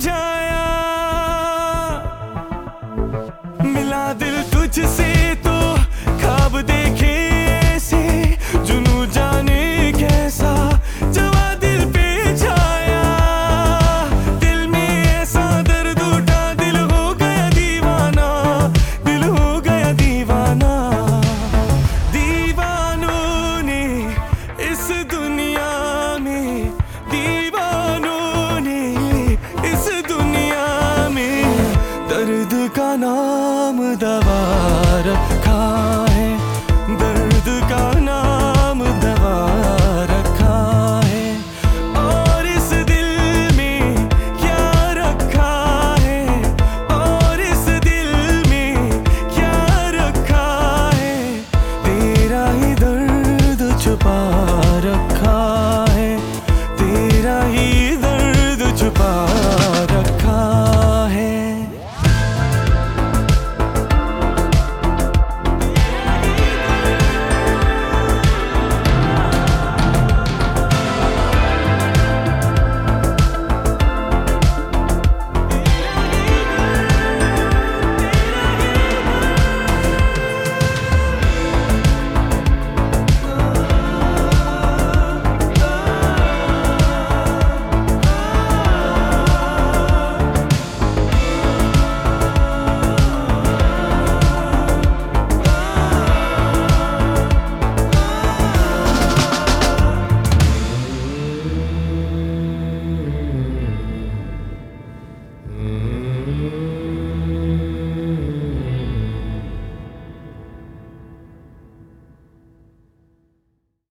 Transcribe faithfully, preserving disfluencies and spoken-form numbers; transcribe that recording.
समझाया, मिला दिल तुझसे तो ख्वाब देखे ऐसे, जुनू जाने कैसा जवा दिल पे छाया। दिल में ऐसा दर्द उठा, दिल हो गया दीवाना, दिल हो गया दीवाना। दीवानों ने इस दुनिया में, दीवानों ने इस दुनिया में दर्द का नाम दवा रखा।